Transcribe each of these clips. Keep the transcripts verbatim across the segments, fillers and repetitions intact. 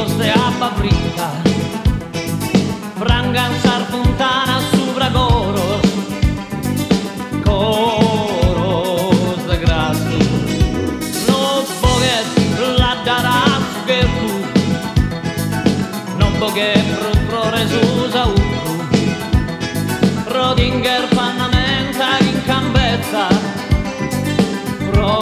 amigos de Apabrita, Frangan, Sarpuntana, Subragoros, coros de grasso, no boget la darás que tú, no boget pro resusa uku, Rodinger pannamenta in cambezza, pro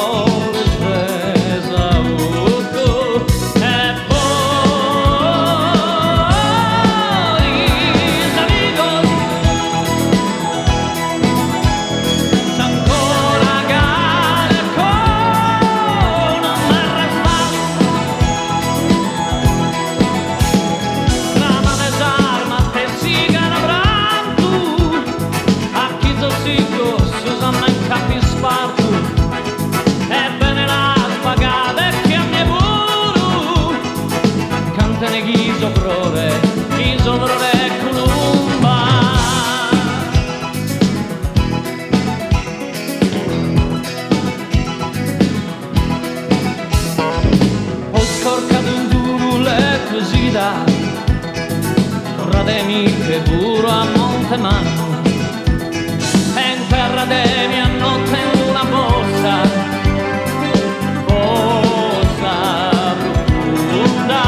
Isoprore, isoprore Columba. Ho scorcato un dule così da Rademi che puro a Montemano e in terra Rademi a notte in una borsa, borsa profonda.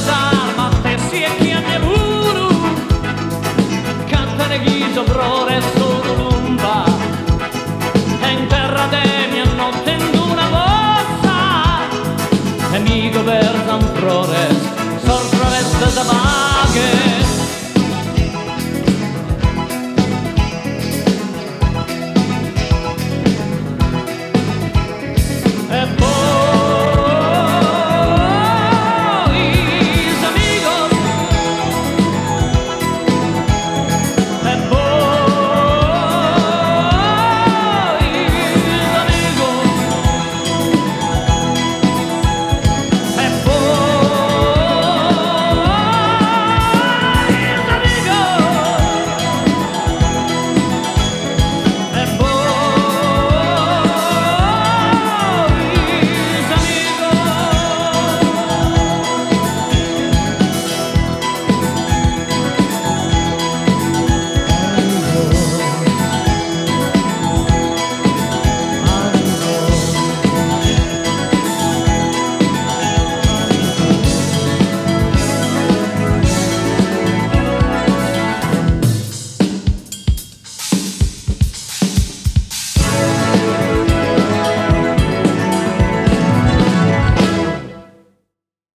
Flores